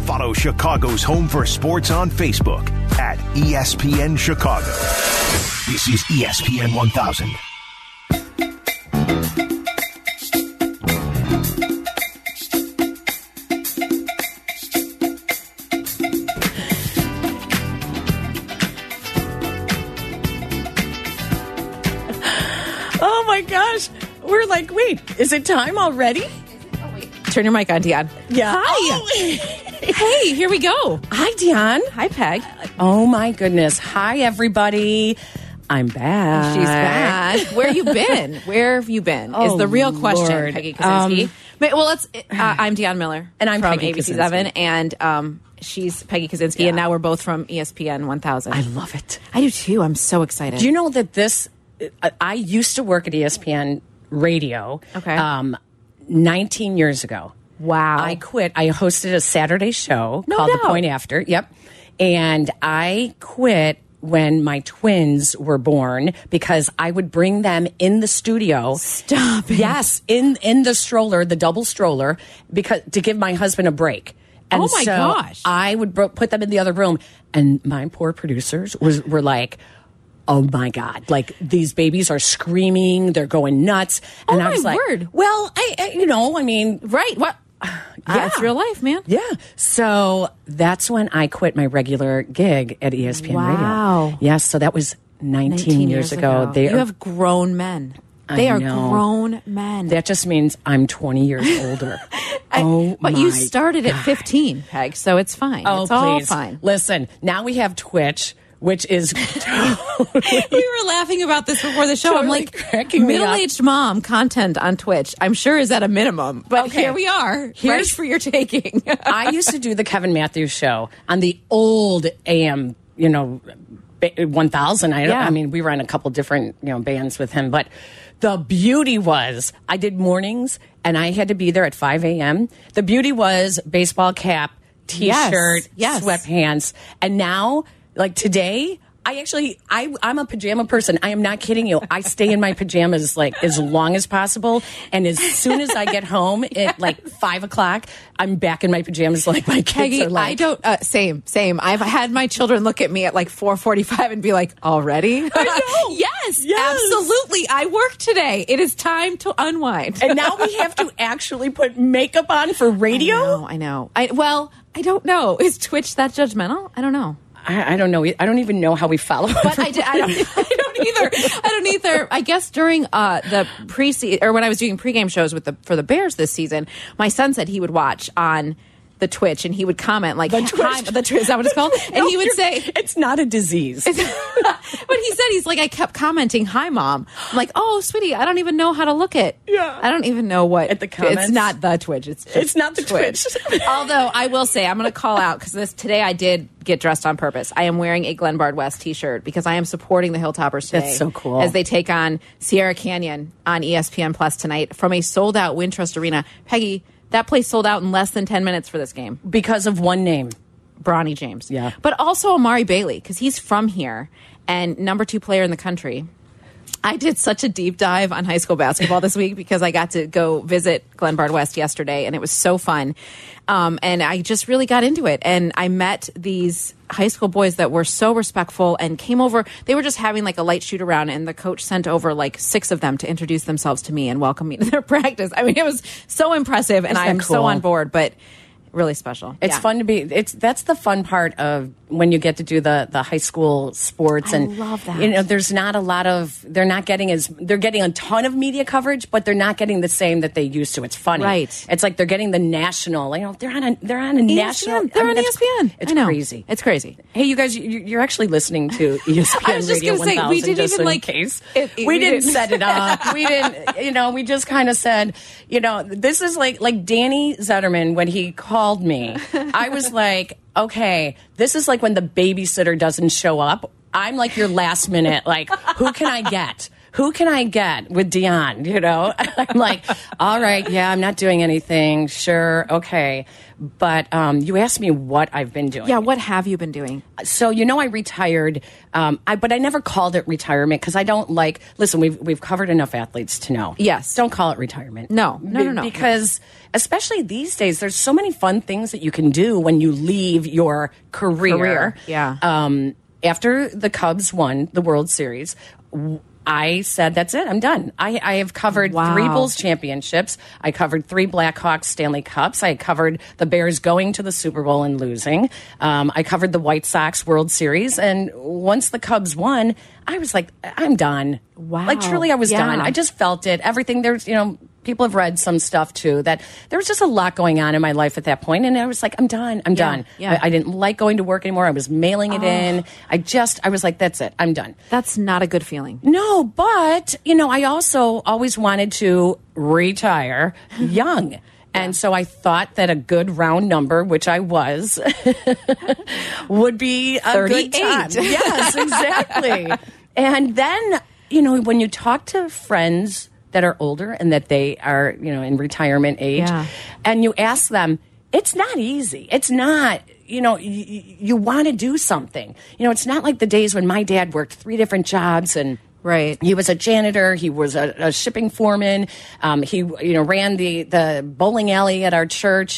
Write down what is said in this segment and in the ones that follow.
Follow Chicago's Home for Sports on Facebook at ESPN Chicago. This is ESPN 1000. Oh my gosh. We're like, wait, is it time already? Oh, wait. Turn your mic on, Dion. Yeah. Hi. Oh. Hey, here we go. Hi, Dion. Hi, Peg. Oh my goodness. Hi, everybody. I'm back. She's back. Where you been? Where have you been? Is the real question, Lord. Peggy Kaczynski. I'm Dion Miller. And I'm from Peggy ABC Kaczynski. 7. And she's Peggy Kaczynski. And now we're both from ESPN 1000. I love it. I do too. I'm so excited. Do you know that I used to work at ESPN Radio. Okay. 19 years ago. Wow. I quit. I hosted a Saturday show called doubt. The Point After. Yep. And I quit when my twins were born because I would bring them in the studio. Stop it. Yes, in the stroller, the double stroller, because to give my husband a break. And Oh, my gosh. I would put them in the other room, and my poor producers were like, oh my God, like these babies are screaming, they're going nuts. And Oh, I was my like, word. well, I mean, Right. What? yeah. It's real life, man. Yeah. So that's when I quit my regular gig at ESPN Wow. Radio. Yes. So that was 19 years ago. You have grown men. They are know. grown men. That just means I'm 20 years older. But you started at 15, Peg, so it's fine. Oh, it's all please. fine. Listen, now we have Twitch, which is We were laughing about this before the show. I'm Totally like, cracking me up. middle-aged mom content on Twitch, I'm sure is at a minimum. But Okay. here we are, ready for your taking. I used to do the Kevin Matthews show on the old AM, 1000. I mean, we were on a couple different, bands with him, but the beauty was I did mornings and I had to be there at 5 a.m. The beauty was baseball cap, T-shirt, Yes. sweatpants. And now, like today, I'm a pajama person. I am not kidding you. I stay in my pajamas like as long as possible. And as soon as I get home at like 5 o'clock, I'm back in my pajamas like my kids Peggy, are like. I don't. Same. I've had my children look at me at like 4:45 and be like, "Already?" I know. Yes, Yes. absolutely. I work today. It is time to unwind. And now we have to actually put makeup on for radio? I know. I don't know. Is Twitch that judgmental? I don't know. I don't know. I don't even know how we follow. But I don't either. I guess during the pre-season, or when I was doing pregame shows for the Bears this season, my son said he would watch on the Twitch and he would comment like, "Hi," is that what it's called? And he would say, it's not a disease. but he said, he's like, I kept commenting, "Hi, Mom." I'm like, "Oh, sweetie, I don't even know how to look at. Yeah. I don't even know what At the comments? It's not the Twitch. It's not the Twitch. Although I will say, I'm going to call out because today I did get dressed on purpose. I am wearing a Glenbard West T-shirt because I am supporting the Hilltoppers today. That's so cool. As they take on Sierra Canyon on ESPN Plus tonight from a sold-out Wintrust Arena. Peggy, that place sold out in less than 10 minutes for this game. Because of one name. Bronny James. Yeah. But also Amari Bailey, because he's from here and number 2 player in the country. I did such a deep dive on high school basketball this week because I got to go visit Glenbard West yesterday, and it was so fun. And I just really got into it. And I met these high school boys that were so respectful and came over. They were just having like a light shoot around, and the coach sent over like 6 of them to introduce themselves to me and welcome me to their practice. I mean, it was so impressive, and Isn't that I'm so cool? on board, but really special. It's fun to be. That's the fun part of when you get to do the high school sports. I And love that. there's not a lot of. They're getting a ton of media coverage, but they're not getting the same that they used to. It's funny, Right. It's like they're getting the national. They're on a national. They're on it's- ESPN. It's I know. crazy. It's crazy. Hey, you guys, you're actually listening to ESPN I was just Radio gonna say, 1000. we didn't just even, in like, case. we we didn't didn't- set it up. We didn't. We just kind of said, this is like Danny Zetterman when he called me. I was like, okay, this is like when the babysitter doesn't show up. I'm like your last minute, like, who can I get? who can I get with Dion? You know, I'm like, all right, yeah, I'm not doing anything. Sure, okay. But you asked me what I've been doing. Yeah, what have you been doing? So, I retired, but I never called it retirement because I don't like, listen, we've covered enough athletes to know. Yes. Don't call it retirement. No. Because especially these days, there's so many fun things that you can do when you leave your career. Yeah. After the Cubs won the World Series, I said, that's it. I'm done. I have covered 3 Bulls championships. I covered 3 Blackhawks Stanley Cups. I covered the Bears going to the Super Bowl and losing. I covered the White Sox World Series. And once the Cubs won, I was like, I'm done. Wow. Like, truly, I was done. I just felt it. Everything, there's, people have read some stuff too, that there was just a lot going on in my life at that point. And I was like, I'm done. I'm done. Yeah. I didn't like going to work anymore. I was mailing it in. I was like, that's it. I'm done. That's not a good feeling. No, but, I also always wanted to retire young. And so I thought that a good round number, which I was, would be a 38. good time. Yes, exactly. And then, when you talk to friends that are older and that they are, in retirement age, and you ask them, it's not easy. It's not, you want to do something. It's not like the days when my dad worked 3 different jobs and right. He was a janitor. He was a shipping foreman. He, ran the bowling alley at our church.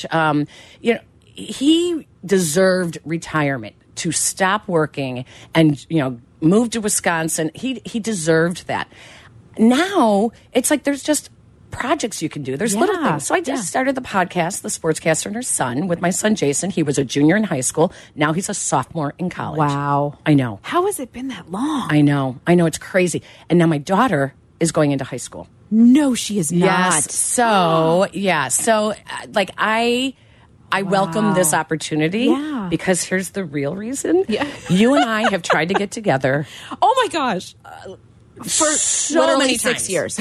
He deserved retirement, to stop working and, move to Wisconsin. He deserved that. Now it's like there's just projects you can do. There's little things. So I just started the podcast, The Sportscaster and Her Son, with my son Jason. He was a junior in high school. Now he's a sophomore in college. Wow. I know. How has it been that long? I know. It's crazy. And now my daughter is going into high school. No, she is not. Yes. So, I welcome this opportunity because here's the real reason. Yeah. You and I have tried to get together. Oh my gosh. For so literally many 6 years.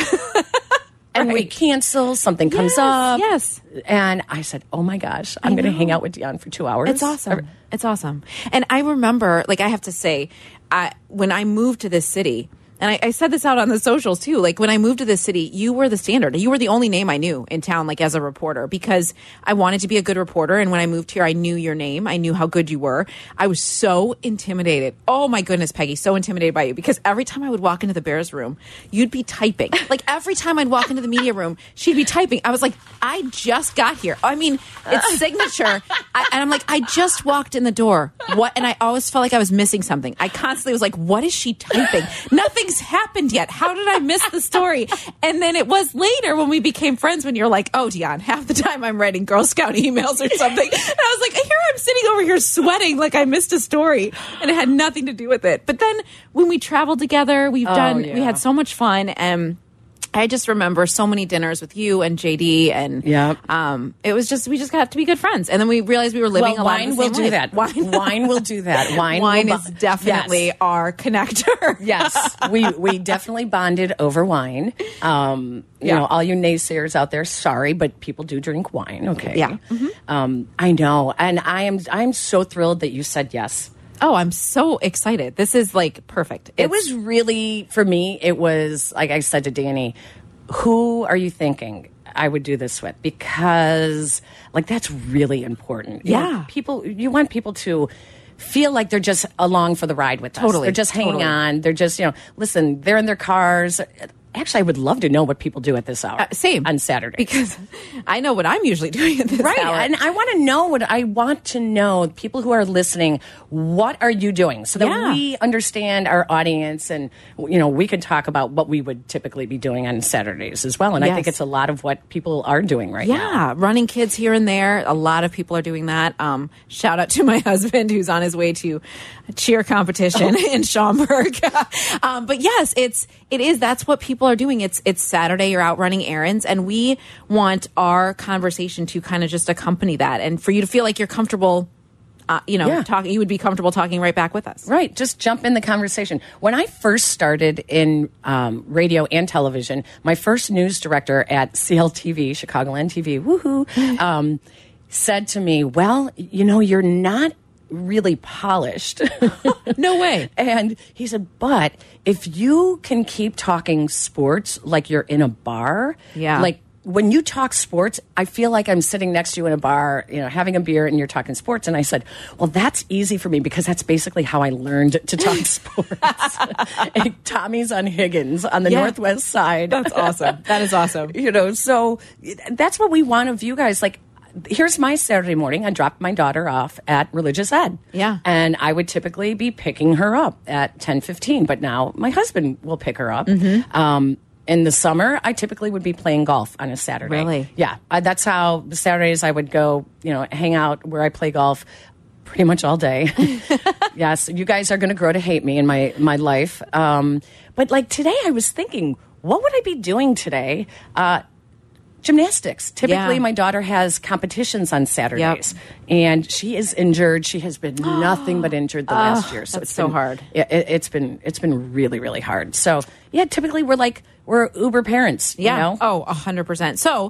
And we cancel, something comes up. Yes. And I said, oh my gosh, I'm going to hang out with Dion for 2 hours. It's awesome. It's awesome. And I remember, I have to say, when I moved to this city, and I said this out on the socials too, when I moved to this city, you were the standard. You were the only name I knew in town, as a reporter, because I wanted to be a good reporter. And when I moved here, I knew your name. I knew how good you were. I was so intimidated. Oh my goodness, Peggy, so intimidated by you, because every time I would walk into the Bears room, you'd be typing. Every time I'd walk into the media room, she'd be typing. I was like, I just got here. I mean, it's signature. And I'm like, I just walked in the door. What? And I always felt like I was missing something. I constantly was like, what is she typing? Nothing's happened yet. How did I miss the story? And then it was later when we became friends, when you're like, oh, Dion, half the time I'm writing Girl Scout emails or something. And I was like, here I'm sitting over here sweating like I missed a story, and it had nothing to do with it. But then when we traveled together, we had so much fun. And I just remember so many dinners with you and JD, and it was just, we just got to be good friends. And then we realized we were living a lot of the same life. Wine will do that. Wine is definitely our connector. Yes, we definitely bonded over wine. All you naysayers out there, sorry, but people do drink wine. Okay. Yeah. I know, and I'm so thrilled that you said yes. Oh, I'm so excited. This is perfect. It was really, for me, it was, like I said to Danny, who are you thinking I would do this with? Because, that's really important. You want people to feel like they're just along for the ride with us. Totally. They're just hanging on. They're just, listen, they're in their cars. Actually, I would love to know what people do at this hour. Same. On Saturday. Because I know what I'm usually doing at this hour. Right. And I want to know, people who are listening, what are you doing? So that we understand our audience, and, we can talk about what we would typically be doing on Saturdays as well. And I think it's a lot of what people are doing right now. Yeah. Running kids here and there. A lot of people are doing that. Shout out to my husband, who's on his way to a cheer competition in Schaumburg. But yes, it is. That's what people are doing. It's Saturday, you're out running errands, and we want our conversation to kind of just accompany that, and for you to feel like you're comfortable talking. You would be comfortable talking right back with us. Right. Just jump in the conversation. When I first started in radio and television, my first news director at CLTV, Chicagoland TV, woohoo, said to me, well, you're not really polished. No way. And he said, but if you can keep talking sports like you're in a bar, Yeah. like when you talk sports, I feel like I'm sitting next to you in a bar, having a beer and you're talking sports. And I said, well, that's easy for me because that's basically how I learned to talk sports. And Tommy's on Higgins on the Northwest side. That's awesome. That is awesome. So that's what we want of you guys. Like, here's my Saturday morning. I dropped my daughter off at religious ed. Yeah. And I would typically be picking her up at 10:15, but now my husband will pick her up. In the summer, I typically would be playing golf on a Saturday. Really? Yeah. That's how Saturdays I would go, hang out where I play golf pretty much all day. Yes. You guys are going to grow to hate me in my life. But like today I was thinking, what would I be doing today? Gymnastics. Typically, my daughter has competitions on Saturdays, and she is injured. She has been nothing but injured the last year. So that's it's so been hard. It's been really, really hard. So yeah, typically we're Uber parents. Yeah. You know? Oh, 100%. So,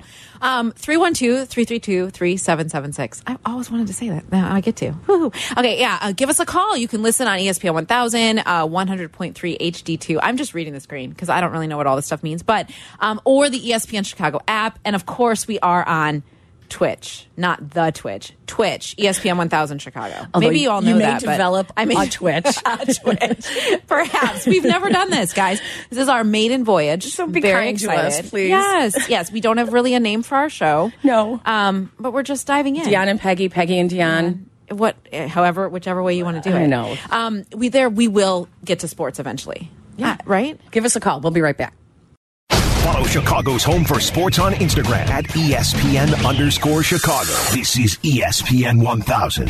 312-332-3776. I always wanted to say that. Now I get to. Woo-hoo. Okay. Yeah. Give us a call. You can listen on ESPN 1000, 100.3 HD2. I'm just reading the screen because I don't really know what all this stuff means, but, or the ESPN Chicago app. And of course we are on Twitch, not the Twitch. Twitch, ESPN 1000 Chicago. Although maybe you all know you may that. develop but a Twitch. a Twitch. Perhaps. We've never done this, guys. This is our maiden voyage. So be very kind to excited. us, please. Yes. We don't have really a name for our show. No. But we're just diving in. Dion and Peggy and Dion. Whichever way you want to do it. I know. We will get to sports eventually. Yeah. Right? Give us a call. We'll be right back. Follow Chicago's Home for Sports on Instagram at ESPN_Chicago. This is ESPN 1000.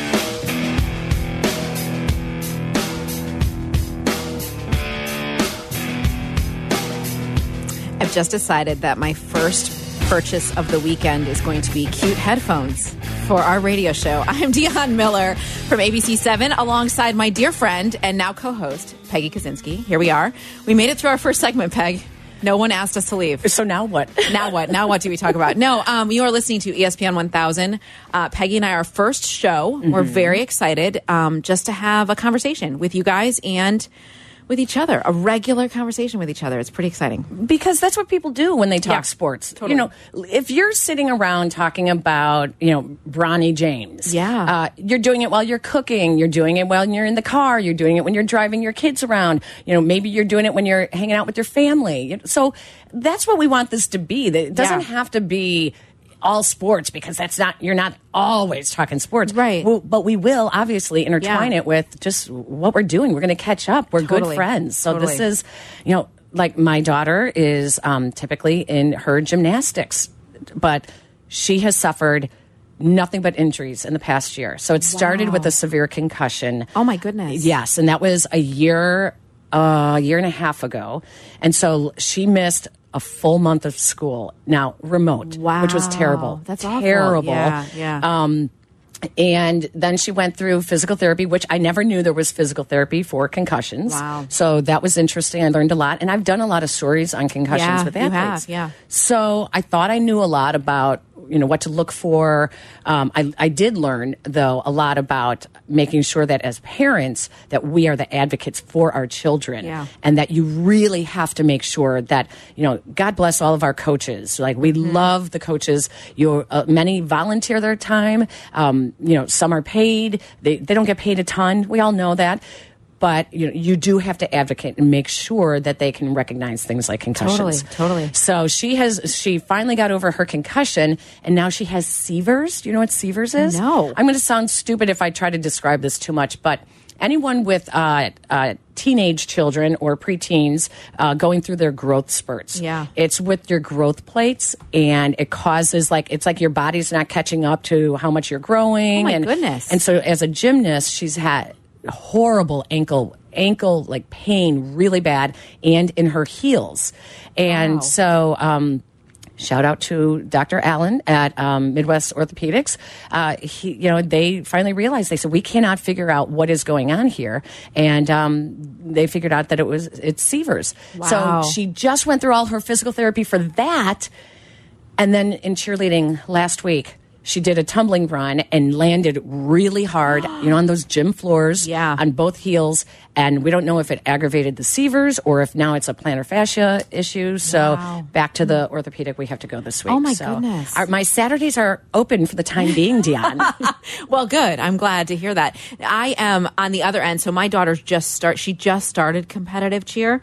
I've just decided that my first purchase of the weekend is going to be cute headphones for our radio show. I'm Dion Miller from ABC7 alongside my dear friend and now co-host Peggy Kaczynski. Here we are. We made it through our first segment, Peg. No one asked us to leave. So now what? Now what? Now what do we talk about? No, you are listening to ESPN 1000. Peggy and I, our first show. We're very excited just to have a conversation with you guys and with each other, a regular conversation with each other. It's pretty exciting. Because that's what people do when they talk sports. Totally. If you're sitting around talking about, Bronny James, you're doing it while you're cooking, you're doing it while you're in the car, you're doing it when you're driving your kids around, maybe you're doing it when you're hanging out with your family. So that's what we want this to be. It doesn't have to be all sports because you're not always talking sports. Right. But we will obviously intertwine it with just what we're doing. We're going to catch up. We're good friends. So this is, like my daughter is typically in her gymnastics, but she has suffered nothing but injuries in the past year. So it started with a severe concussion. Oh my goodness. Yes. And that was a year and a half ago. And so she missed a full month of school, now remote, which was terrible. That's awful. Terrible. Yeah. And then she went through physical therapy, which I never knew there was physical therapy for concussions. Wow. So that was interesting. I learned a lot. And I've done a lot of stories on concussions with athletes. You have, yeah. So I thought I knew a lot about what to look for. I did learn, though, a lot about making sure that as parents that we are the advocates for our children, and that you really have to make sure that God bless all of our coaches. Like we love the coaches. Many volunteer their time. Some are paid. They don't get paid a ton. We all know that. But you do have to advocate and make sure that they can recognize things like concussions. Totally. So she finally got over her concussion, and now she has Seavers. Do you know what Seavers is? No. I'm going to sound stupid if I try to describe this too much, but anyone with teenage children or preteens going through their growth spurts. Yeah. It's with your growth plates, and it causes it's like your body's not catching up to how much you're growing. Oh my goodness. And so as a gymnast, she's had horrible ankle like pain, really bad, and in her heels. And so shout out to Dr. Allen at Midwest Orthopedics. They finally realized, they said, we cannot figure out what is going on here. And they figured out that it's Seavers. Wow. So she just went through all her physical therapy for that. And then in cheerleading last week, she did a tumbling run and landed really hard, on those gym floors, on both heels. And we don't know if it aggravated the severs or if now it's a plantar fascia issue. So back to the orthopedic, we have to go this week. Oh, my goodness. My Saturdays are open for the time being, Dion. Well, good. I'm glad to hear that. I am on the other end. So my daughter's just started competitive cheer.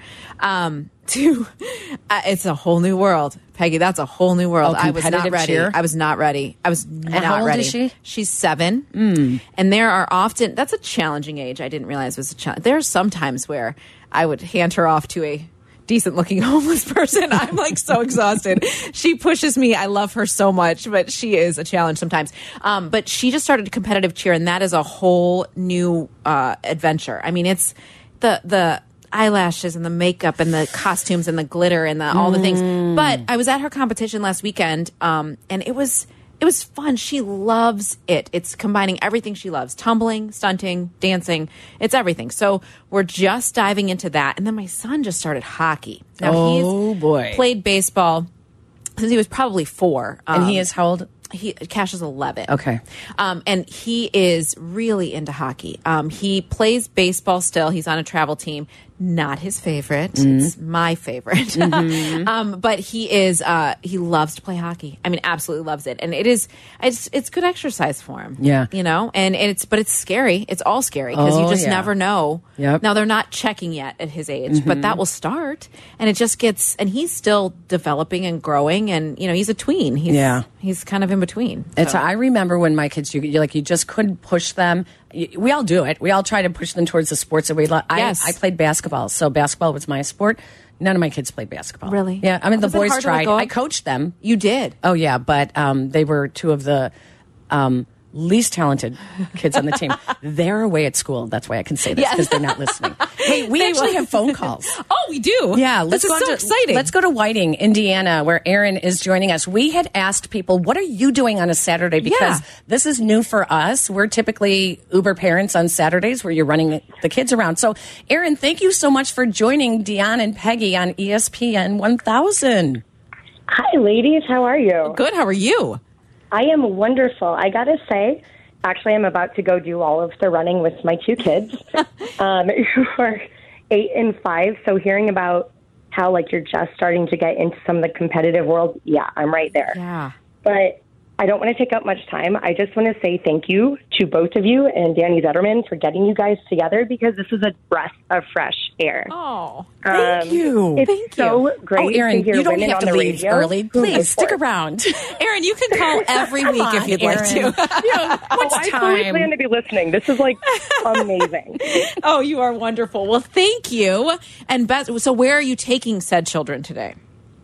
It's a whole new world, Peggy. That's a whole new world. I was not ready. Cheer? I was not ready. How old is she? She's 7. And there are often, that's a challenging age. I didn't realize it was a challenge. There are some times where I would hand her off to a decent looking homeless person. I'm like so exhausted. She pushes me. I love her so much, but she is a challenge sometimes. But she just started competitive cheer, and that is a whole new adventure. I mean, it's the eyelashes and the makeup and the costumes and the glitter and all the things. But I was at her competition last weekend, and it was fun. She loves it. It's combining everything she loves: tumbling, stunting, dancing. It's everything. So we're just diving into that. And then my son just started hockey. Now he's played baseball since he was probably 4. And he is how old? Cash is 11. Okay. And he is really into hockey. He plays baseball still. He's on a travel team. Not his favorite. It's my favorite. But he loves to play hockey. I mean, absolutely loves it. And it's good exercise for him. Yeah. And it's scary. It's all scary because you just never know. Yep. Now they're not checking yet at his age, but that will start. And it just gets, and he's still developing and growing, and he's a tween. He's kind of in between. So. I remember when my kids, you just couldn't push them. We all do it. We all try to push them towards the sports that we love. Yes. I played basketball, so basketball was my sport. None of my kids played basketball. Really? Yeah. I mean, the Was it boys hard to let tried. go of? I coached them. You did? Oh, yeah. But they were 2 of the least talented kids on the team. They're away at school. That's why I can say this, because they're not listening. Hey, we actually have phone calls. Oh, we do? Yeah. This is so exciting. Let's go to Whiting, Indiana, where Aaron is joining us. We had asked people, what are you doing on a Saturday? Because this is new for us. We're typically Uber parents on Saturdays where you're running the kids around. So, Aaron, thank you so much for joining Dion and Peggy on ESPN 1000. Hi, ladies. How are you? Good. How are you? I am wonderful. I got to say, actually, I'm about to go do all of the running with my 2 kids who are 8 and 5. So hearing about how, you're just starting to get into some of the competitive world, I'm right there. Yeah. But I don't want to take up much time. I just want to say thank you to both of you and Danny Zetterman for getting you guys together, because this is a breath of fresh air. Oh, thank you. It's so great Aaron, to hear you don't women have on to the leave radio. early. Please stick around. Aaron, you can call every week if you'd like to. What's I fully plan to be listening. This is amazing. Oh, you are wonderful. Well, thank you. And Beth, so where are you taking said children today?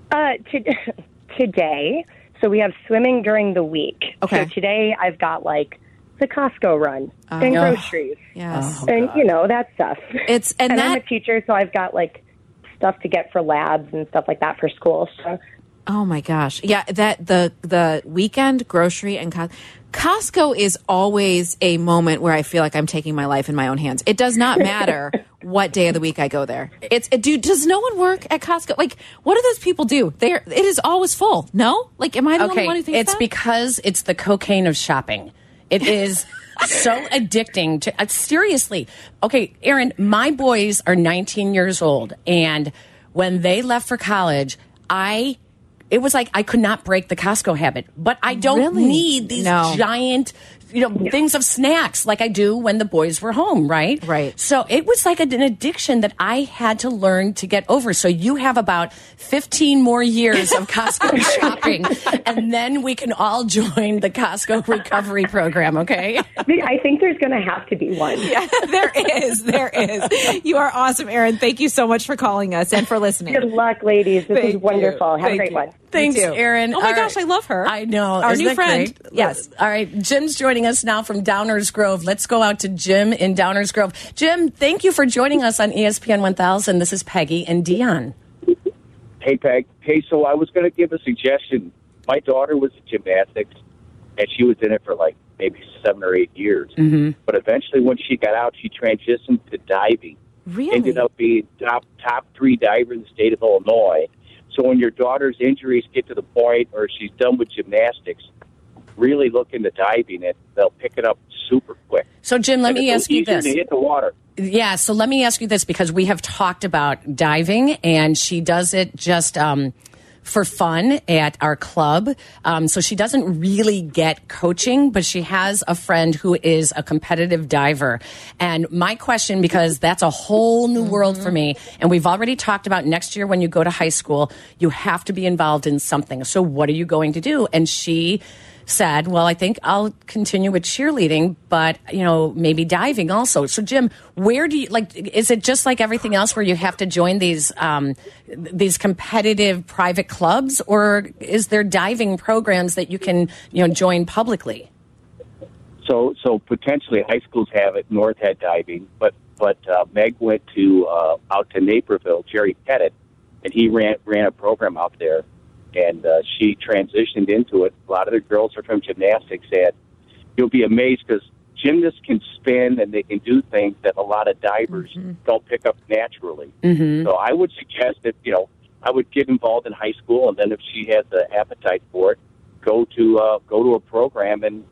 Today, so we have swimming during the week. Okay. So today I've got the Costco run and groceries. Yes. And that stuff. And I'm a teacher, so I've got stuff to get for labs and stuff like that for school. So. Oh my gosh. Yeah, that the weekend grocery and Costco is always a moment where I feel like I'm taking my life in my own hands. It does not matter what day of the week I go there. Does no one work at Costco? What do those people do? It is always full. No? Am I the only one who thinks it's that? because it's the cocaine of shopping. It is so addicting to seriously. Okay, Aaron, my boys are 19 years old, and when they left for college, it was I could not break the Costco habit, but I don't need these giant, things of snacks like I do when the boys were home, right? Right. So it was an addiction that I had to learn to get over. So you have about 15 more years of Costco shopping, and then we can all join the Costco recovery program, okay? I think there's going to have to be one. Yeah, there is. There is. You are awesome, Aaron. Thank you so much for calling us and for listening. Good luck, ladies. This is wonderful. Have a great one. Thanks, Aaron. Oh my gosh, I love her. I know. Our Isn't new that friend. Great? Yes. All right. Jim's joining us now from Downers Grove. Let's go out to Jim in Downers Grove. Jim, thank you for joining us on ESPN 1000. This is Peggy and Dion. Hey, Peg. Hey, so I was going to give a suggestion. My daughter was in gymnastics, and she was in it for maybe 7 or 8 years. Mm-hmm. But eventually, when she got out, she transitioned to diving. Really? Ended up being top 3 diver in the state of Illinois. So when your daughter's injuries get to the point, or she's done with gymnastics, really look into diving, they'll pick it up super quick. So, Jim, let me ask you this. To hit the water. Yeah, so let me ask you this, because we have talked about diving, and she does it just for fun at our club. So she doesn't really get coaching, but she has a friend who is a competitive diver. And my question, because that's a whole new world for me, and we've already talked about next year when you go to high school, you have to be involved in something. So what are you going to do? And she said, well, I think I'll continue with cheerleading, but, maybe diving also. So, Jim, where do you, is it just like everything else where you have to join these competitive private clubs, or is there diving programs that you can, join publicly? So potentially high schools have it. North had diving, but Meg went out to Naperville, Jerry Pettit, and he ran a program out there. And she transitioned into it. A lot of the girls are from gymnastics, and you'll be amazed because gymnasts can spin and they can do things that a lot of divers don't pick up naturally. So I would suggest that, I would get involved in high school, and then if she has the appetite for it, go to a program and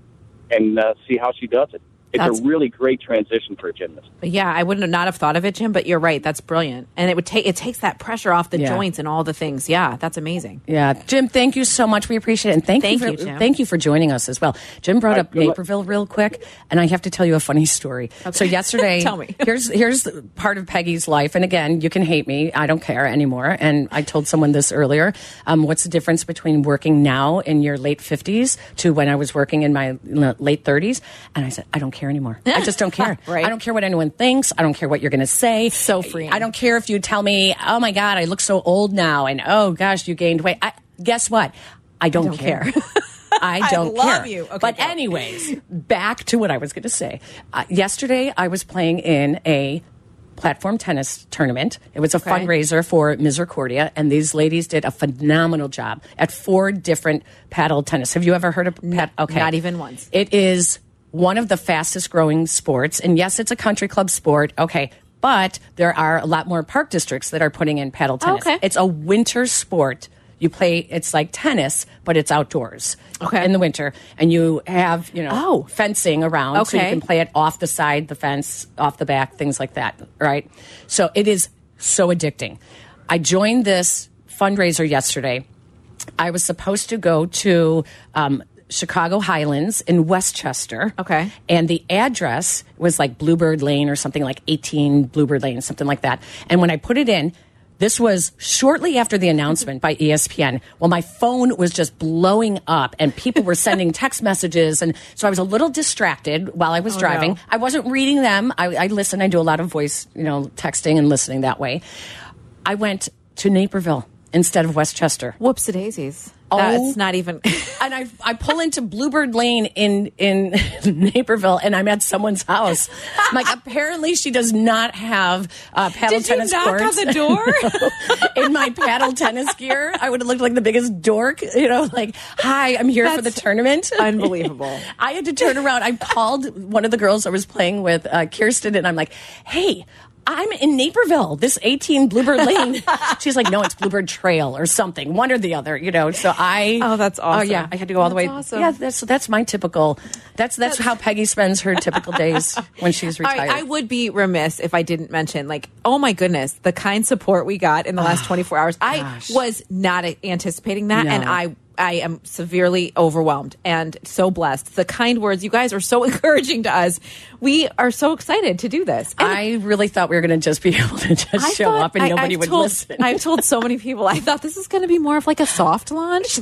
see how she does it. It's a really great transition for a gymnast. Yeah, I wouldn't not have thought of it, Jim, but you're right. That's brilliant. And it takes that pressure off the joints and all the things. Yeah, that's amazing. Yeah. Jim, thank you so much. We appreciate it. And thank you for joining us as well. Jim brought up Naperville real quick, and I have to tell you a funny story. Okay. So yesterday, tell me. here's part of Peggy's life. And again, you can hate me. I don't care anymore. And I told someone this earlier. What's the difference between working now in your late 50s to when I was working in my late 30s? And I said, I don't care anymore. I just don't care. Right. I don't care what anyone thinks. I don't care what you're going to say. So freeing. I don't care if you tell me, oh my God, I look so old now, and oh gosh, you gained weight. Guess what? I don't care. I don't care. love you. Okay, but anyways, back to what I was going to say. Yesterday, I was playing in a platform tennis tournament. It was a fundraiser for Misericordia, and these ladies did a phenomenal job at 4 different paddle tennis. Have you ever heard of paddle? Okay. Not even once. It is one of the fastest growing sports. And yes, it's a country club sport. Okay. But there are a lot more park districts that are putting in paddle tennis. Okay. It's a winter sport. You play, it's like tennis, but it's outdoors in the winter. And you have, fencing around. So you can play it off the side, the fence, off the back, things like that. Right. So it is so addicting. I joined this fundraiser yesterday. I was supposed to go to, Chicago Highlands in Westchester. Okay. And the address was like Bluebird Lane or something, like 18 Bluebird Lane, something like that. And when I put it in, this was shortly after the announcement by ESPN. Well, my phone was just blowing up and people were sending text messages. And so I was a little distracted while I was driving. No. I wasn't reading them. I listen. I do a lot of voice, texting and listening that way. I went to Naperville instead of Westchester. Whoopsie-daisies. That's not even. And I pull into Bluebird Lane in Naperville, and I'm at someone's house. I'm like, apparently she does not have paddle tennis courts. Did you knock on the door? In my paddle tennis gear, I would have looked like the biggest dork. Like, hi, I'm here for the tournament. Unbelievable. I had to turn around. I called one of the girls I was playing with, Kirsten, and I'm like, hey, I'm in Naperville, this 18 Bluebird Lane. She's like, no, it's Bluebird Trail or something, one or the other, So Oh, that's awesome. Oh, yeah, I had to go all the way. Awesome. Yeah, that's my typical. That's how Peggy spends her typical days when she's retired. I would be remiss if I didn't mention, oh my goodness, the kind support we got in the last 24 hours. I was not anticipating that, and I am severely overwhelmed and so blessed. The kind words, you guys are so encouraging to us. We are so excited to do this. And I really thought we were going to just be able to just show up and nobody would listen. I've told so many people, I thought this is going to be more of like a soft launch.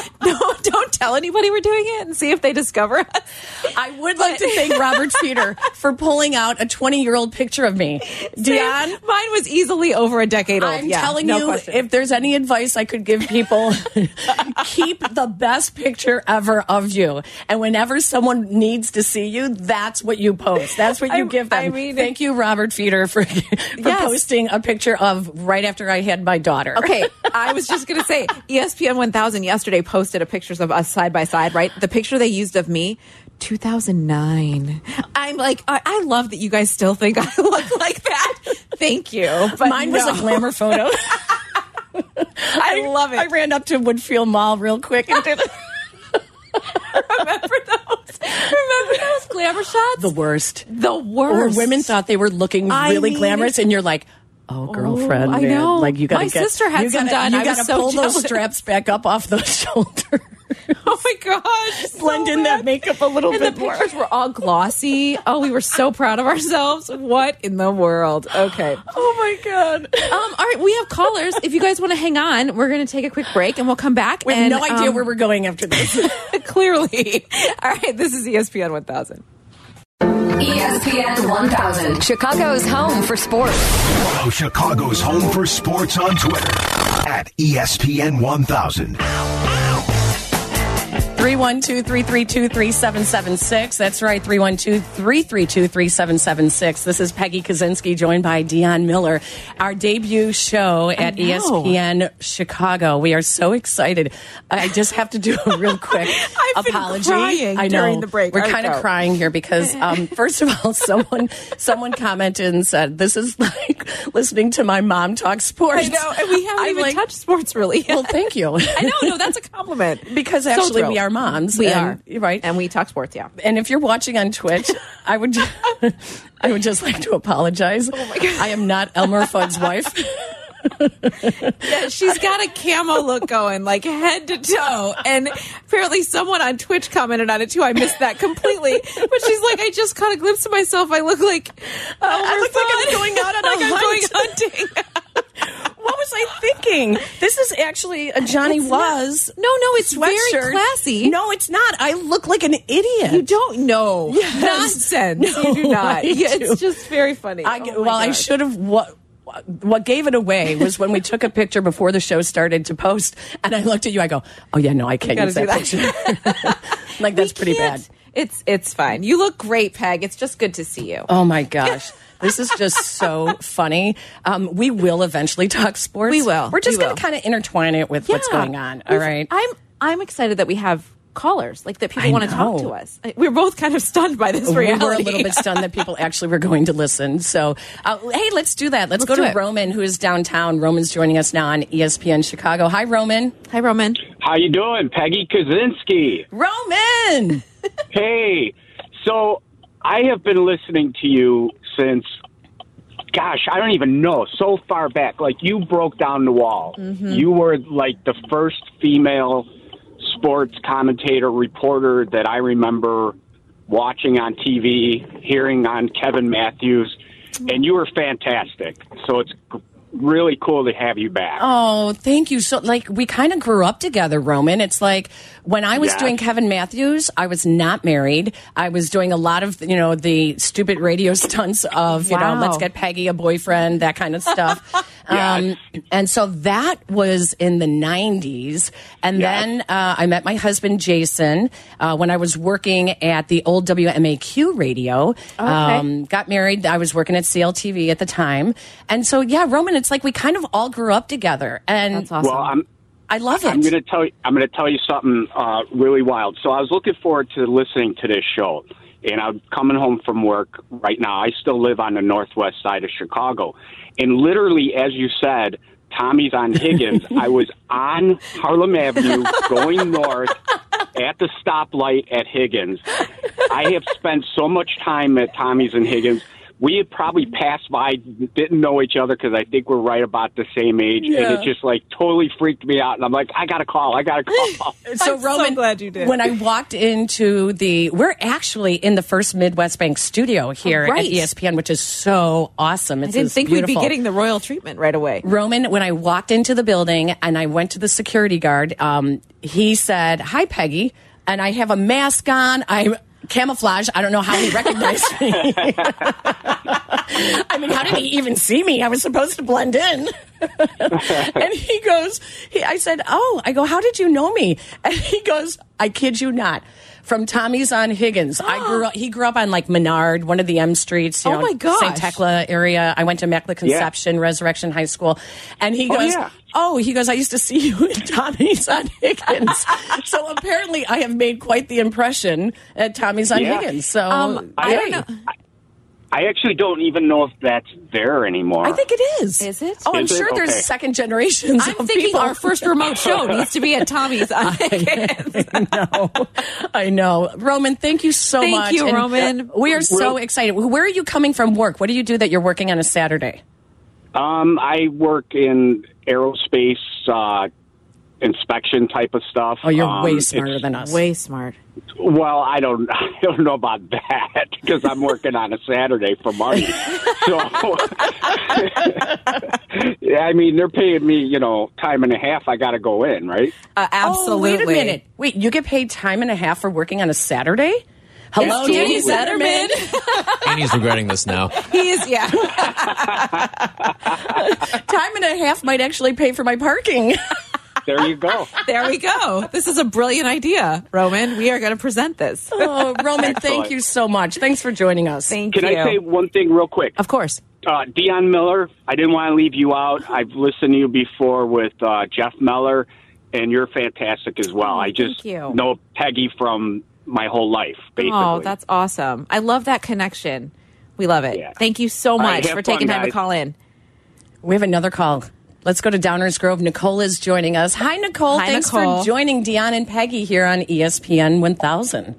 Don't tell anybody we're doing it and see if they discover us. I would like to thank Robert Feeder for pulling out a 20-year-old picture of me. Dion, mine was easily over a decade old. I'm telling you, question. If there's any advice I could give people, keep the best picture ever of you. And whenever someone needs to see you, that's what you post. That's what you give them. Thank you, Robert Feeder, for posting a picture of right after I had my daughter. Okay, I was just going to say, ESPN 1000 yesterday posted a pictures of us side by side, right? The picture they used of me, 2009. I'm like, I love that you guys still think I look like that. Thank you. But mine was a glamour photo. I love it. I ran up to Woodfield Mall real quick and did Remember those glamour shots? The worst. The worst. Or women thought they were looking really glamorous, and you're like, oh, girlfriend, I man. know. Like, you gotta My sister had some done. You I was gotta so pull jealous. those straps back up off those shoulders. Oh my gosh. Blend in that makeup a little And bit the more. pictures were all glossy. Oh, we were so proud of ourselves. What in the world? Okay. Oh my God. All right, we have callers. If you guys want to hang on, we're going to take a quick break and we'll come back. We have no idea where we're going after this. Clearly. All right, this is ESPN 1000. ESPN 1000, Chicago's home for sports. Follow Chicago's home for sports on Twitter at ESPN 1000. 312-332-3776. That's right, 312-332-3776. This is Peggy Kaczynski, joined by Dion Miller. Our debut show at ESPN Chicago. We are so excited. I just have to do a real quick I've been apology. crying I know. during the break. We're All right, kind of go. crying here because, first of all, someone commented and said, this is like listening to my mom talk sports. I know, and we haven't I'm even touched sports really yet. Well, thank you. I know, no, that's a compliment. Because So actually thrilled. we are moms. We and- are. Right. And we talk sports, yeah. And if you're watching on Twitch, I would just like to apologize. Oh my God. I am not Elmer Fudd's wife. Yeah, she's got a camo look going, like head to toe. And apparently someone on Twitch commented on it too. I missed that completely. But she's like, I just caught a glimpse of myself. I look like I look like I'm going out on a like I'm going hunt. hunting. What was I thinking? This is actually a Johnny Was. No, it's very sweatshirt. classy. No, it's not. I look like an idiot. You don't know. Yes. Nonsense. No, You do not. I Yeah, do. it's just very funny. I God. should have. What gave it away was when we took a picture before the show started to post, and I looked at you. I go, "Oh yeah, no, I can't use gotta that do picture." Like that's pretty bad. It's fine. You look great, Peg. It's just good to see you. Oh my gosh. This is just so funny. We will eventually talk sports. We will. We're just We going will. to kind of intertwine it with what's going on. All right. I'm excited that we have callers, like that people I want to talk know. to us. We're both kind of stunned by this reality. We were a little bit stunned that people actually were going to listen. So, hey, let's do that. Let's go do to it. Roman, who is downtown. Roman's joining us now on ESPN Chicago. Hi, Roman. Hi, Roman. How you doing, Peggy Kaczynski? Roman! Hey, so I have been listening to you since, gosh, I don't even know, so far back. Like, you broke down the wall. Mm-hmm. You were like the first female sports commentator, reporter that I remember watching on TV, hearing on Kevin Matthews, and you were fantastic. So it's really cool to have you back. Oh, thank you. So, like, we kind of grew up together, Roman. It's like when I was Yes. doing Kevin Matthews, I was not married. I was doing a lot of, the stupid radio stunts of, Wow. let's get Peggy a boyfriend, that kind of stuff. Yes. And so that was in the 90s. And Yes. then I met my husband, Jason, when I was working at the old WMAQ radio. Okay. Got married. I was working at CLTV at the time. And so, yeah, Roman, it's like we kind of all grew up together. And That's awesome. Well, I love it. I'm going to tell you something really wild. So I was looking forward to listening to this show, and I'm coming home from work right now. I still live on the northwest side of Chicago, and literally, as you said, Tommy's on Higgins. I was on Harlem Avenue going north at the stoplight at Higgins. I have spent so much time at Tommy's and Higgins. We had probably passed by, didn't know each other because I think we're right about the same age. Yeah. And it just like totally freaked me out. And I'm like, I got to call. So, I'm Roman, so glad you did. When I walked into we're actually in the first Midwest Bank studio here Right. at ESPN, which is so awesome. It's I didn't think beautiful. we'd be getting the royal treatment right away. Roman, when I walked into the building and I went to the security guard, he said, "Hi, Peggy," and I have a mask on. I'm camouflage. I don't know how he recognized me. I mean, how did he even see me? I was supposed to blend in. And he goes, I said, "Oh," I go, "How did you know me?" And he goes, "I kid you not. From Tommy's on Higgins. He grew up on like Menard, one of the M streets, Oh, my gosh. St. Tekla area. I went to Immaculate Conception, Resurrection High School. And he goes, yeah. he goes, "I used to see you in Tommy's on Higgins." So apparently I have made quite the impression at Tommy's on Yeah. Higgins. So I don't hey. know. I actually don't even know if that's there anymore. I think it is. Is it? Oh, I'm Is it? sure there's Okay. second generations. I'm of thinking people. our first remote show needs to be at Tommy's. I know. Roman, thank you so Thank much. you, And Roman. We are so excited. Where are you coming from work? What do you do that you're working on a Saturday? I work in aerospace inspection type of stuff. Oh, you're way smarter than us. Way smart. Well, I don't know about that because I'm working on a Saturday for money. So, I mean, they're paying me, time and a half. I got to go in, right? Absolutely. Oh, wait a minute. Wait, you get paid time and a half for working on a Saturday? Hello, Danny Zetterman. Annie's regretting this now. He is, yeah. Time and a half might actually pay for my parking. There you go. There we go. This is a brilliant idea, Roman. We are going to present this. Oh, Roman, thank Excellent. you so much. Thanks for joining us. Thank Can you. I say one thing real quick? Of course. Dion Miller, I didn't want to leave you out. I've listened to you before with Jeff Meller, and you're fantastic as well. I just you. know Peggy from my whole life, basically. Oh, that's awesome. I love that connection. We love it. Yeah. Thank you so All right, much have for taking fun, time to guys. call in. We have another call. Let's go to Downers Grove. Nicole is joining us. Hi, Nicole. Hi, Thanks Nicole. for joining Dion and Peggy here on ESPN 1000.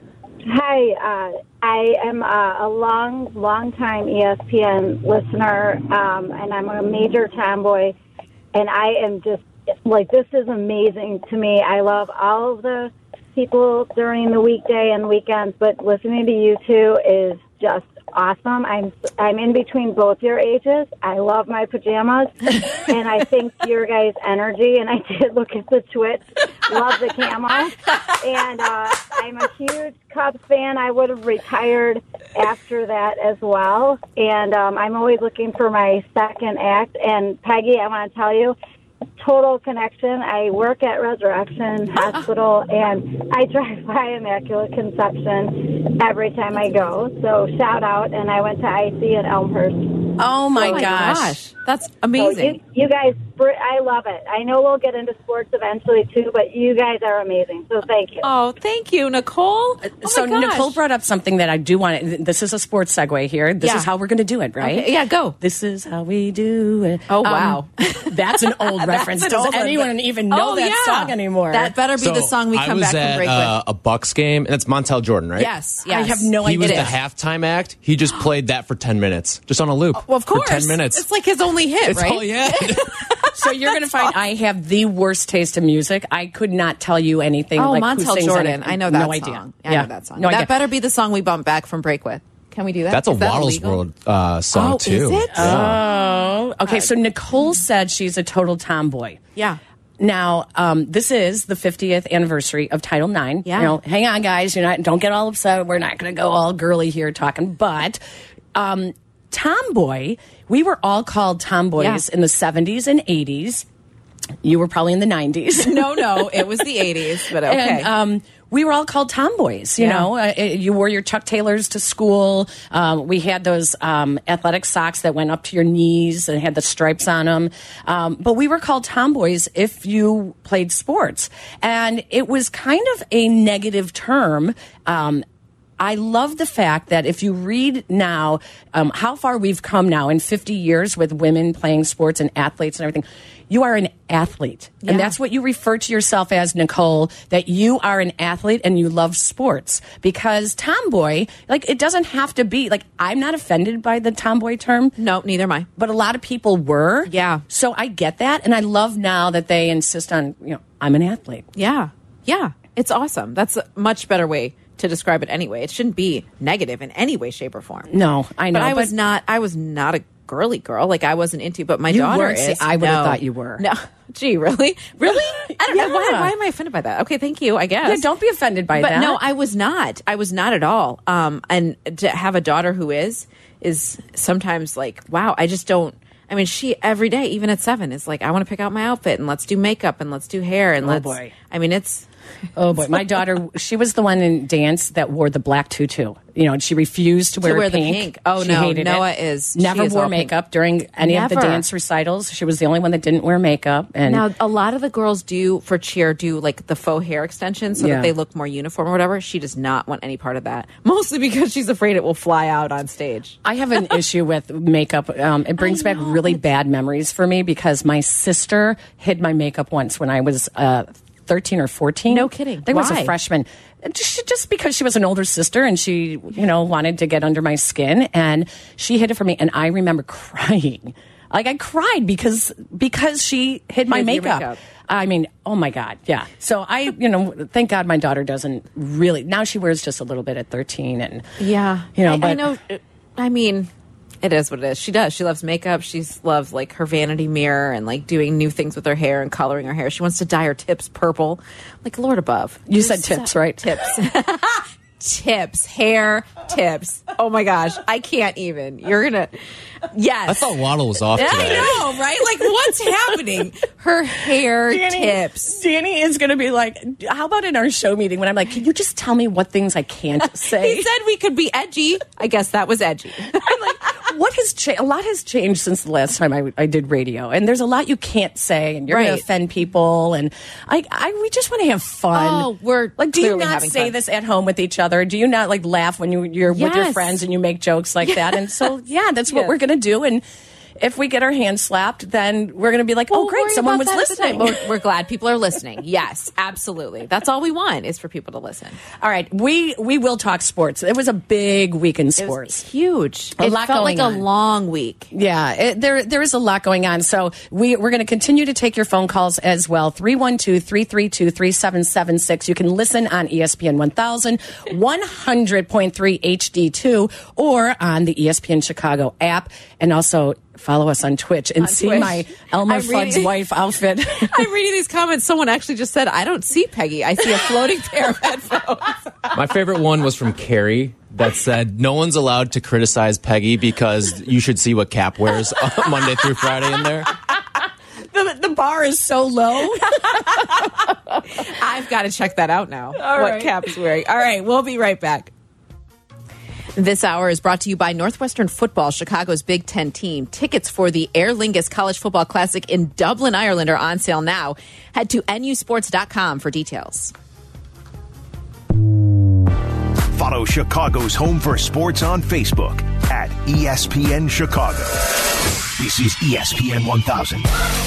Hi, I am a long time ESPN listener, and I'm a major tomboy, and I am just, this is amazing to me. I love all of the people during the weekday and weekends, but listening to you two is just awesome. I'm in between both your ages. I love my pajamas, and I think your guys' energy, and I did look at the Twitch, love the camo, and I'm a huge Cubs fan. I would have retired after that as well, and I'm always looking for my second act, and Peggy, I want to tell you, total connection. I work at Resurrection Hospital, and I drive by Immaculate Conception every time I go. So shout out, and I went to IC in Elmhurst. Oh, my gosh. That's So amazing. you guys, I love it. I know we'll get into sports eventually too, but you guys are amazing. So thank you. Oh, thank you, Nicole. Oh So my gosh. Nicole brought up something that I do want to. This is a sports segue here. This Yeah. is how we're going to do it, right? Okay, yeah, go. This is how we do it. Oh, wow. That's an old reference. an Does old one. anyone even know Oh, that yeah. song anymore? That better be the song we I come was back from at break with. a Bucks game, and it's Montel Jordan, right? Yes. I have no He idea. was the halftime act. He just played that for 10 minutes, just on a loop. Well, of course. For 10 minutes. It's like his only hit, It's right? all he had. So you're going to find I have the worst taste in music. I could not tell you anything. Oh, like who Montel sings Jordan. in it. I know that no song. idea. I know that song. No that idea. better be the song we bump back from break with. Can we do that? That's a Is that Waddles illegal? World song, Oh, too. is it? Oh, okay. So Nicole said she's a total tomboy. Yeah. Now, this is the 50th anniversary of Title IX. Yeah. Hang on, guys. Don't get all upset. We're not going to go all girly here talking. But tomboy, we were all called tomboys in the 70s and 80s. You were probably in the 90s. No, it was the 80s, but okay. And we were all called tomboys. You Yeah. know, you wore your Chuck Taylors to school. We had those athletic socks that went up to your knees and had the stripes on them. But we were called tomboys if you played sports. And it was kind of a negative term. I love the fact that if you read now how far we've come now in 50 years with women playing sports and athletes and everything, you are an athlete. Yeah. And that's what you refer to yourself as, Nicole, that you are an athlete and you love sports. Because tomboy, it doesn't have to be, I'm not offended by the tomboy term. No, neither am I. But a lot of people were. Yeah. So I get that. And I love now that they insist on, I'm an athlete. Yeah. Yeah. It's awesome. That's a much better way to describe it anyway. It shouldn't be negative in any way, shape, or form. No, I know. But I was not a girly girl. I wasn't into, but my You daughter weren't. See, is. I would have No. thought you were. No. Gee, really? Really? I don't know. Yeah. Why am I offended by that? Okay, thank you, I guess. Yeah, don't be offended by But that. no, I was not. I was not at all. And to have a daughter who is sometimes wow, I just don't. I mean, she every day, even at 7, is I want to pick out my outfit and let's do makeup and let's do hair and let's. Boy. I mean, it's Oh boy, my daughter, she was the one in dance that wore the black tutu. And she refused to wear the pink. pink. Oh she no, hated Noah it. Never wore makeup during any of the dance recitals. She was the only one that didn't wear makeup. And now a lot of the girls do for cheer like the faux hair extensions so that they look more uniform or whatever. She does not want any part of that, mostly because she's afraid it will fly out on stage. I have an issue with makeup. It brings back really bad memories for me because my sister hid my makeup once when I was 13 or 14. No kidding. I think I was a freshman. Just because she was an older sister and she, wanted to get under my skin, and she hid it from me. And I remember crying. Like, I cried because she hid my makeup. I mean, oh my God, yeah. So I, thank God my daughter doesn't really. Now she wears just a little bit at 13, and I know. I mean, it is what it is. She does. She loves makeup. She loves like her vanity mirror and like doing new things with her hair and coloring her hair. She wants to dye her tips purple. Like, Lord above. You said tips, right? Tips. Tips, hair tips. Oh my gosh, I can't even. You're gonna. Yes, I thought Waddle was off today. I know, right? Like, what's happening? Her hair tips. Danny is going to be like, how about in our show meeting when I'm like, can you just tell me what things I can't say? He said we could be edgy. I guess that was edgy. I'm like, what has changed? A lot has changed since the last time I did radio, and there's a lot you can't say, and you're going to offend people, and we just want to have fun. Oh, we're like, do you not say this at home with each other? Do you not like laugh when you're with your friends and you make jokes like that? And so, that's what we're going to do. And if we get our hands slapped, then we're going to be like, oh, great, someone was listening. We're glad people are listening. Yes, absolutely. That's all we want is for people to listen. All right, we will talk sports. It was a big week in sports. It was huge. It felt like a long week. Yeah, there is a lot going on. So we're going to continue to take your phone calls as well. 312-332-3776. You can listen on ESPN 1000, 100.3 HD2, or on the ESPN Chicago app, and also follow us on Twitch and see my Elmer Fudd's wife outfit. I'm reading these comments. Someone actually just said, I don't see Peggy. I see a floating pair of headphones. My favorite one was from Carrie that said, no one's allowed to criticize Peggy because you should see what Cap wears Monday through Friday in there. The bar is so low. I've got to check that out now. What Cap is wearing. All right, we'll be right back. This hour is brought to you by Northwestern Football, Chicago's Big Ten team. Tickets for the Aer Lingus College Football Classic in Dublin, Ireland are on sale now. Head to nusports.com for details. Follow Chicago's Home for Sports on Facebook at ESPN Chicago. This is ESPN 1000.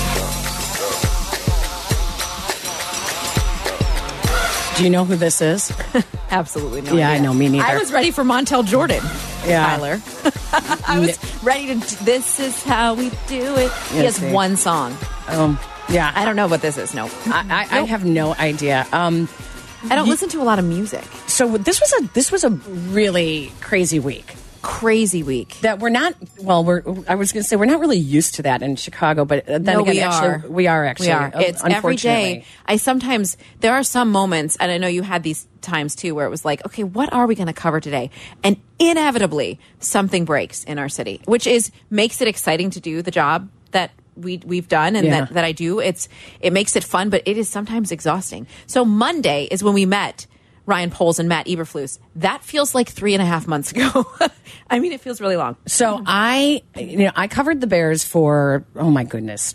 Do you know who this is? Absolutely no idea. I know, me neither. I was ready for Montel Jordan, Tyler. I was ready to, this is how we do it. He has one song. Yeah. I don't know what this is, no. I have no idea. I don't listen to a lot of music. So this was a really crazy week. Crazy week that we're not. Well, I was going to say we're not really used to that in Chicago, but then again, we are. It's every day. There are some moments, and I know you had these times too, where it was like, okay, what are we going to cover today? And inevitably, something breaks in our city, which makes it exciting to do the job that we've done and that I do. It makes it fun, but it is sometimes exhausting. So Monday is when we met Ryan Poles and Matt Eberflus. That feels like 3.5 months ago. I mean, it feels really long. So I covered the Bears for, oh my goodness,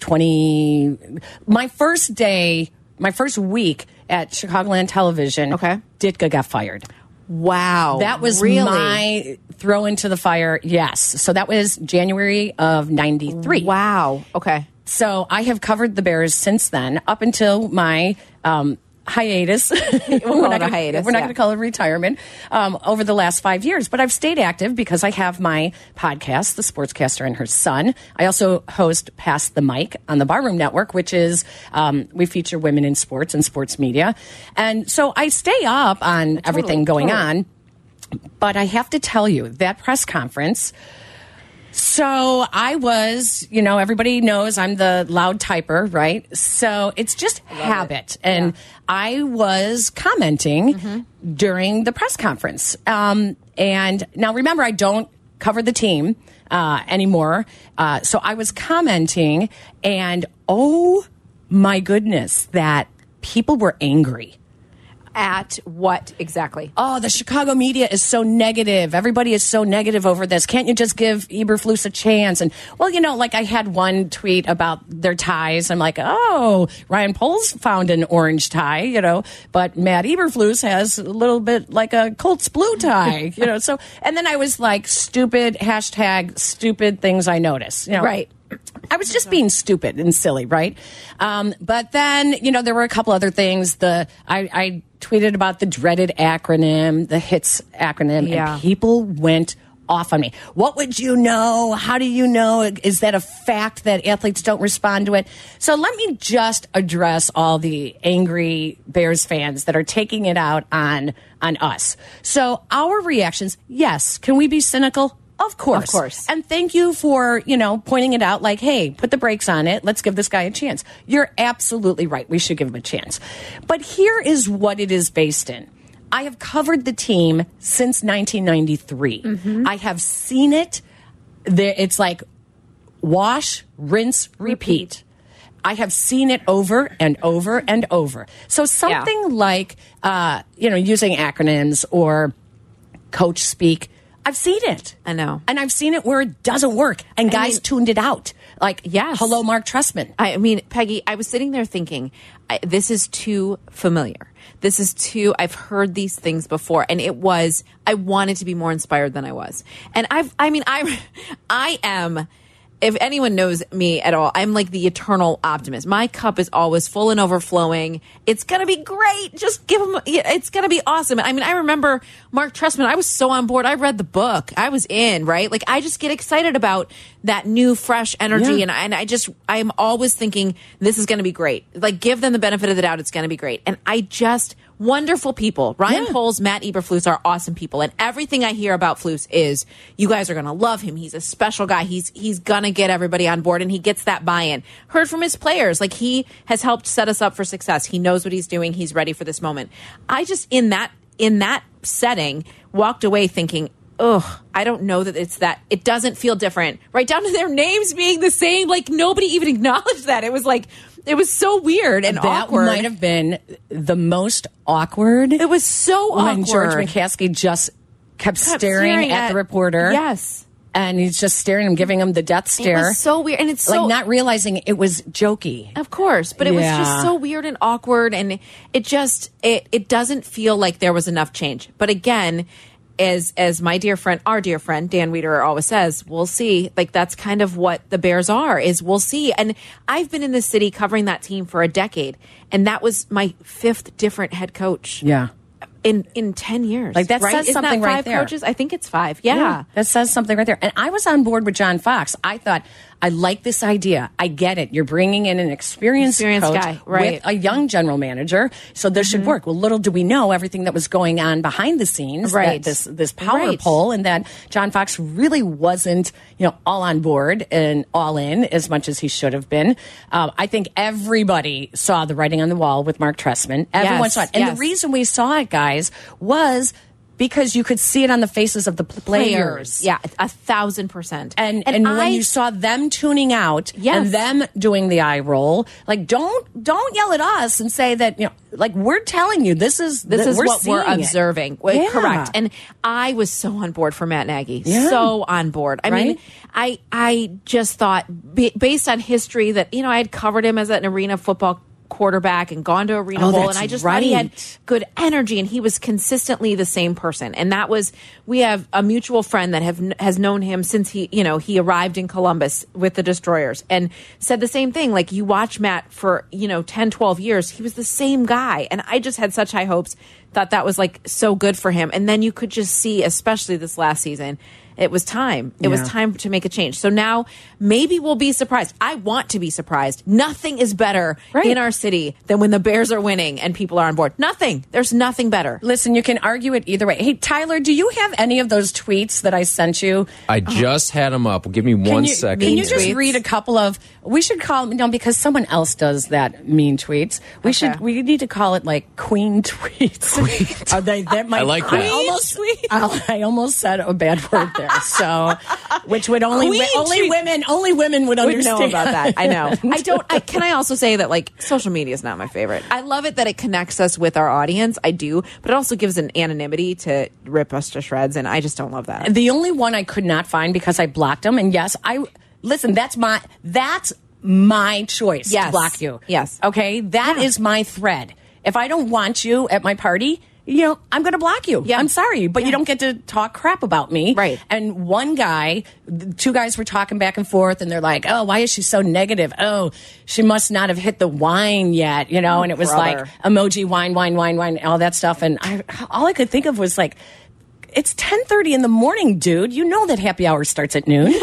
my first week at Chicagoland Television. Okay. Ditka got fired. Wow. That was really my throw into the fire. Yes. So that was January of 93. Wow. Okay. So I have covered the Bears since then, up until my hiatus. We're not going to call it retirement over the last 5 years, but I've stayed active because I have my podcast, The Sportscaster and Her Son. I also host Pass the Mic on the Barroom Network, which is we feature women in sports and sports media. And so I stay up on everything going on. But I have to tell you, that press conference, so I was, everybody knows I'm the loud typer, right? So it's just habit. And I was commenting during the press conference. And now remember, I don't cover the team anymore. So I was commenting, and oh my goodness, that people were angry. At what exactly? Oh, the Chicago media is so negative. Everybody is so negative over this. Can't you just give Eberflus a chance? And, well, like I had one tweet about their ties. I'm like, oh, Ryan Poles found an orange tie, but Matt Eberflus has a little bit like a Colts blue tie, So, and then I was like, stupid things I notice, Right. I was just being stupid and silly, right? But then, there were a couple other things. I tweeted about the dreaded acronym, the HITS acronym, and people went off on me. What would you know? How do you know? Is that a fact that athletes don't respond to it? So let me just address all the angry Bears fans that are taking it out on us. So our reactions, yes. Can we be cynical? Of course. Of course. And thank you for, pointing it out like, hey, put the brakes on it. Let's give this guy a chance. You're absolutely right. We should give him a chance. But here is what it is based in. I have covered the team since 1993. Mm-hmm. I have seen it. It's like wash, rinse, repeat. I have seen it over and over and over. So something like, using acronyms or coach speak, I've seen it. I know. And I've seen it where it doesn't work. And guys tuned it out. Like, yes. Hello, Mark Trestman. I mean, Peggy, I was sitting there thinking, this is too familiar. This is too, I've heard these things before. And I wanted to be more inspired than I was. And I am, if anyone knows me at all, I'm like the eternal optimist. My cup is always full and overflowing. It's going to be great. Just give them, it's going to be awesome. I mean, I remember Mark Trestman, I was so on board. I read the book. I was in, right? Like, I just get excited about that new, fresh energy. Yeah. And I'm always thinking, this is going to be great. Like, give them the benefit of the doubt. It's going to be great. And wonderful people. Ryan Poles, Matt Eberflus are awesome people. And everything I hear about Flus is, you guys are going to love him. He's a special guy. He's going to get everybody on board, and he gets that buy-in. Heard from his players. Like, he has helped set us up for success. He knows what he's doing. He's ready for this moment. I just, in that setting, walked away thinking, I don't know that it's that. It doesn't feel different. Right down to their names being the same. Like, nobody even acknowledged that. It was like, it was so weird and awkward. That might have been the most awkward. It was so awkward. When George McCaskey just kept staring at the reporter. Yes. And he's just staring him, giving him the death stare. It was so weird. And it's so, like, not realizing it was jokey. Of course. But it was just so weird and awkward. And it just, it doesn't feel like there was enough change. But again, as our dear friend, Dan Wiederer always says, we'll see. Like, that's kind of what the Bears are, is we'll see. And I've been in the city covering that team for a decade. And that was my 5th different head coach. Yeah. In 10 years. Like, that says Isn't something that right 5 there. coaches? I think it's 5. Yeah. That says something right there. And I was on board with John Fox. I thought, I like this idea. I get it. You're bringing in an experienced coach guy, right, with a young general manager. So this should work. Well, little do we know everything that was going on behind the scenes. Right. This power poll, and that John Fox really wasn't, all on board and all in as much as he should have been. I think everybody saw the writing on the wall with Mark Trestman. Everyone saw it. And the reason we saw it, guys, was because you could see it on the faces of the players. Yeah, 1,000%. And when you saw them tuning out and them doing the eye roll, like, don't yell at us and say that, like, we're telling you this is what we're observing. Yeah. Correct. And I was so on board for Matt Nagy. Yeah. So on board. I mean, I just thought, based on history, that, I had covered him as an arena football quarterback and gone to Arena Bowl, and I just thought he had good energy, and he was consistently the same person. And we have a mutual friend that has known him since he arrived in Columbus with the Destroyers, and said the same thing. Like, you watch Matt for 10, 12 years, he was the same guy, and I just had such high hopes. Thought that was like so good for him. And then you could just see, especially this last season, it was time. It was time to make a change. So now maybe we'll be surprised. I want to be surprised. Nothing is better in our city than when the Bears are winning and people are on board. Nothing. There's nothing better. Listen, you can argue it either way. Hey, Tyler, do you have any of those tweets that I sent you? I just had them up. Give me one second. Can you just read a couple of, we should call them, because someone else does that, mean tweets. We need to call it like queen tweets. I like that. I almost said a bad word there. there. So, which would only women would understand. Know about that. I know. Can I also say that like social media is not my favorite. I love it that it connects us with our audience. I do, but it also gives an anonymity to rip us to shreds, and I just don't love that. The only one I could not find because I blocked them, and yes, listen. That's my choice to block you. Yes. Okay, that is my thread. If I don't want you at my party, I'm going to block you. Yeah. I'm sorry, but you don't get to talk crap about me. Right. And two guys were talking back and forth, and they're like, oh, why is she so negative? Oh, she must not have hit the wine yet, and it was like emoji wine, all that stuff. And all I could think of was like, it's 10:30 in the morning, dude. You know that happy hour starts at noon.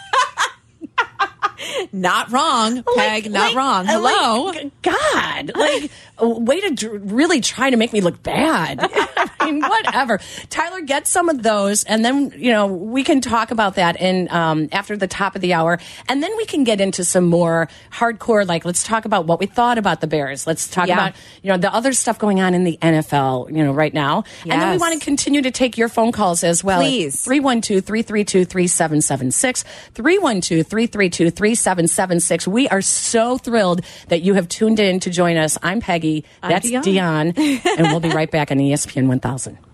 Not wrong, Peg. Not wrong. Hello, God. Way to really try to make me look bad. I mean, whatever. Tyler, get some of those, and then we can talk about that in after the top of the hour, and then we can get into some more hardcore. Like, let's talk about what we thought about the Bears. Let's talk about the other stuff going on in the NFL. Right now, and then we want to continue to take your phone calls as well. Please, 312-332-3776, 312-332-3776. We are so thrilled that you have tuned in to join us. I'm Peggy. That's Dion. And we'll be right back on ESPN 1000.